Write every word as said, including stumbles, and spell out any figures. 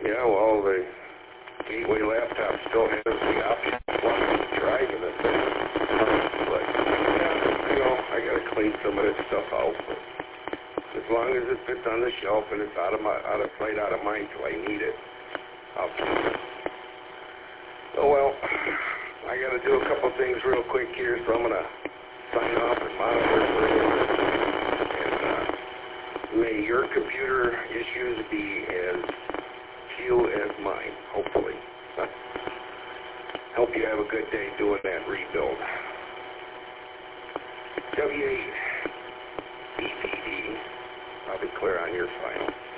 Yeah, well, the Gateway laptop still has the option of driving it there. But, yeah, you know, I got to clean some of this stuff out. But as long as it fits on the shelf and it's out of my, out of sight, out of mind till I need it, I'll keep it. Oh, well, I got to do a couple things real quick here, so I'm going to sign off and monitor for you. And uh, may your computer issues be as few as mine, hopefully. Hope you have a good day doing that rebuild. W eight B P D, I'll be clear on your file.